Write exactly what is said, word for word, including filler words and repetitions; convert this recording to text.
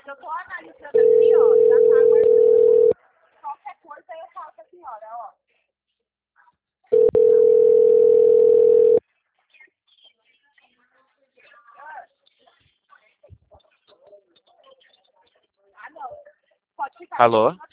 Eu tô analisando aqui, ó, já tá aguardando. Qualquer coisa eu falo com a senhora, ó. Ah, não. Pode ficar. Alô?